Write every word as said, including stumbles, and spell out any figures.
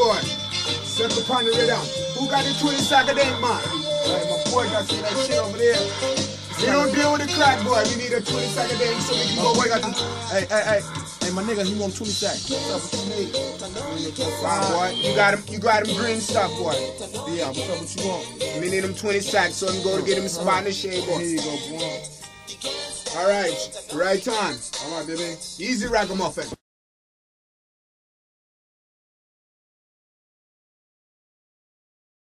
boy. Circle upon the rhythm. Who got the twenty sack of them, man? Right, my boy got some of that shit over there. We don't deal with the crack, boy. We need a twenty sack of them so we can My go boy with got it. the, hey, hey, hey, hey, my nigga, he want twenty sacks. What's up, what you need? Fine, boy. You got him, you got him green stuff, boy. Yeah, what's up, what you want? We need him twenty sacks so he can go to get him a spot in the shade, boy. Here you go, boy. All right, right on. All right, baby. Easy ragamuffin.